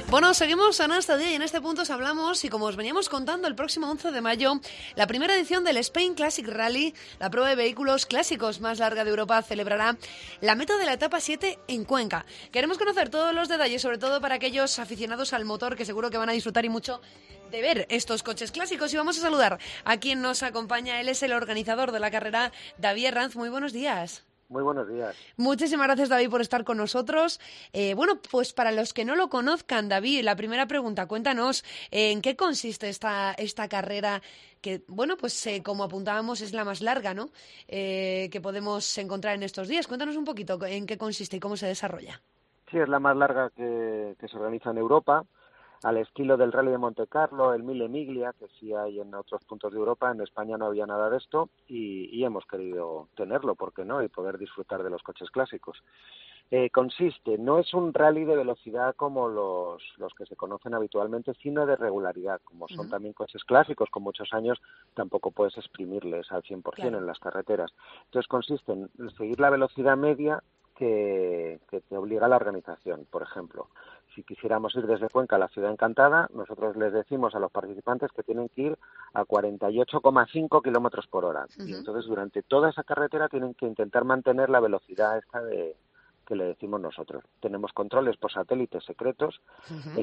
Bueno, seguimos en este día y en este punto os hablamos, y como os veníamos contando, el próximo 11 de mayo, la primera edición del Spain Classic Rally, la prueba de vehículos clásicos más larga de Europa, celebrará la meta de la etapa 7 en Cuenca. Queremos conocer todos los detalles, sobre todo para aquellos aficionados al motor, que seguro que van a disfrutar y mucho de ver estos coches clásicos. Y vamos a saludar a quien nos acompaña. Él es el organizador de la carrera, David Herranz. Muy buenos días. Muy buenos días. Muchísimas gracias, David, por estar con nosotros. Bueno, pues para los que no lo conozcan, David, la primera pregunta, cuéntanos en qué consiste esta carrera que, bueno, pues como apuntábamos, es la más larga, ¿no? Que podemos encontrar en estos días. Cuéntanos un poquito en qué consiste y cómo se desarrolla. Sí, es la más larga que se organiza en Europa, al estilo del Rally de Monte Carlo, el Mille Miglia, que sí hay en otros puntos de Europa. En España no había nada de esto y hemos querido tenerlo, ¿por qué no?, y poder disfrutar de los coches clásicos. Consiste, no es un rally de velocidad como los que se conocen habitualmente, sino de regularidad. Como son también coches clásicos con muchos años, tampoco puedes exprimirles al 100% claro. En las carreteras. Entonces consiste en seguir la velocidad media que te obliga la organización. Por ejemplo, si quisiéramos ir desde Cuenca a la Ciudad Encantada, nosotros les decimos a los participantes que tienen que ir a 48,5 kilómetros por hora. Y entonces durante toda esa carretera tienen que intentar mantener la velocidad esta que le decimos nosotros. Tenemos controles por satélites secretos en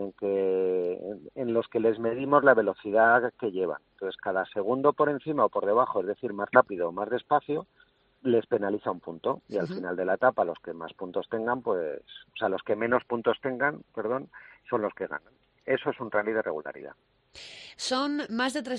los que les medimos la velocidad que llevan. Entonces cada segundo por encima o por debajo, es decir, más rápido o más despacio, les penaliza un punto, y al final de la etapa los que más puntos tengan, los que menos puntos tengan, son los que ganan. Eso es un rally de regularidad. Son más de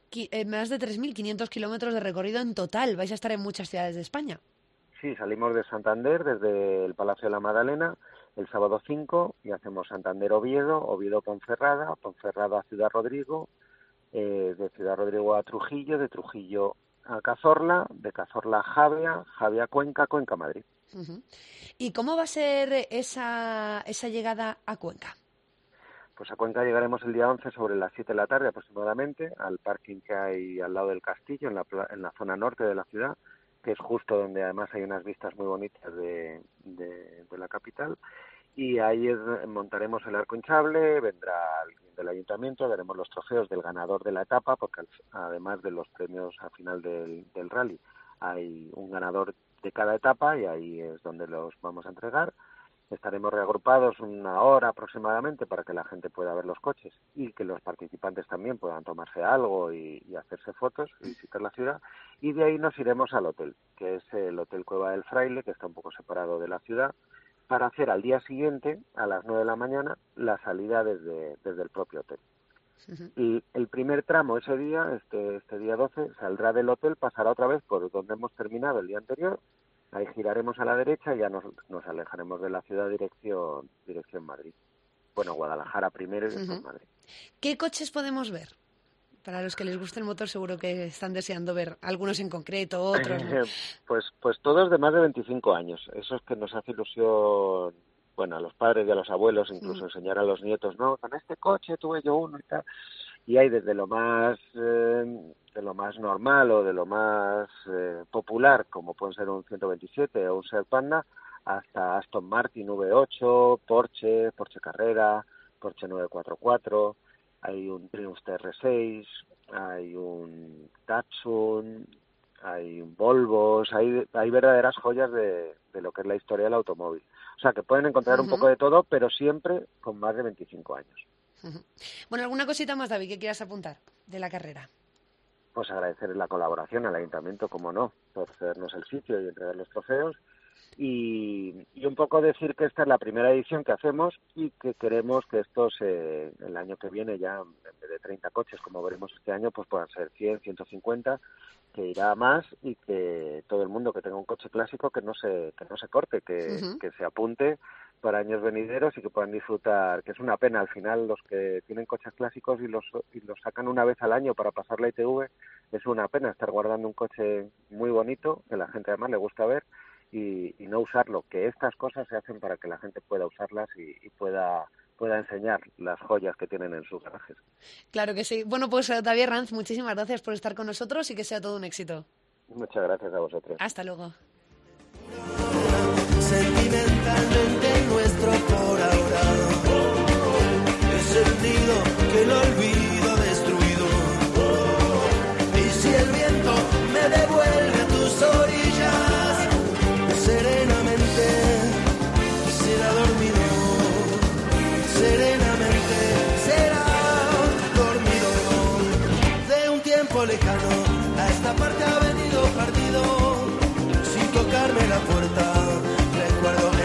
3.500 kilómetros de recorrido en total. Vais a estar en muchas ciudades de España. Sí, salimos de Santander desde el Palacio de la Magdalena el sábado 5 y hacemos Santander-Oviedo, Oviedo-Ponferrada, Ponferrada a Ciudad Rodrigo, de Ciudad Rodrigo a Trujillo, de Trujillo a Cazorla, de Cazorla a Javea, Javea a Cuenca, Cuenca a Madrid. ¿Y cómo va a ser esa llegada a Cuenca? Pues a Cuenca llegaremos el día 11 sobre las 7 de la tarde aproximadamente, al parking que hay al lado del castillo, en la zona norte de la ciudad, que es justo donde además hay unas vistas muy bonitas de la capital. Y ahí montaremos el arco hinchable, vendrá alguien del ayuntamiento, daremos los trofeos del ganador de la etapa, porque además de los premios al final del rally, hay un ganador de cada etapa y ahí es donde los vamos a entregar. Estaremos reagrupados una hora aproximadamente para que la gente pueda ver los coches y que los participantes también puedan tomarse algo y hacerse fotos y visitar la ciudad. Y de ahí nos iremos al hotel, que es el Hotel Cueva del Fraile, que está un poco separado de la ciudad, para hacer al día siguiente, a las 9 de la mañana, la salida desde el propio hotel. Y el primer tramo ese día, este día 12, saldrá del hotel, pasará otra vez por donde hemos terminado el día anterior, ahí giraremos a la derecha y ya nos alejaremos de la ciudad dirección Madrid. Bueno, Guadalajara primero y después Madrid. ¿Qué coches podemos ver? Para los que les guste el motor seguro que están deseando ver algunos en concreto, otros no. Pues todos de más de 25 años. Eso es que nos hace ilusión, bueno, a los padres y a los abuelos, incluso enseñar a los nietos, ¿no? Con este coche tuve yo uno y tal. Y hay desde lo más normal o de lo más popular, como pueden ser un 127 o un Seat Panda, hasta Aston Martin V8, Porsche Carrera, Porsche 944, hay un Triumph TR6, hay un Datsun, hay un Volvo, hay verdaderas joyas de lo que es la historia del automóvil. O sea, que pueden encontrar un poco de todo, pero siempre con más de 25 años. Bueno, ¿alguna cosita más, David, que quieras apuntar de la carrera? Pues agradecer la colaboración al ayuntamiento, como no, por cedernos el sitio y entregar los trofeos. Y un poco decir que esta es la primera edición que hacemos y que queremos que estos el año que viene ya, en vez de 30 coches, como veremos este año, pues puedan ser 100, 150, que irá a más, y que todo el mundo que tenga un coche clásico que no se corte, que se apunte para años venideros y que puedan disfrutar, que es una pena al final los que tienen coches clásicos y los sacan una vez al año para pasar la ITV, es una pena estar guardando un coche muy bonito, que la gente además le gusta ver, y no usarlo, que estas cosas se hacen para que la gente pueda usarlas y pueda enseñar las joyas que tienen en sus garajes. Claro que sí. Bueno, pues David Herranz, muchísimas gracias por estar con nosotros y que sea todo un éxito. Muchas gracias a vosotros. Hasta luego. Sentimentalmente nuestro por ahora. serenamente será dormido de un tiempo lejano. A esta parte ha venido partido sin tocarme la puerta. Recuerdo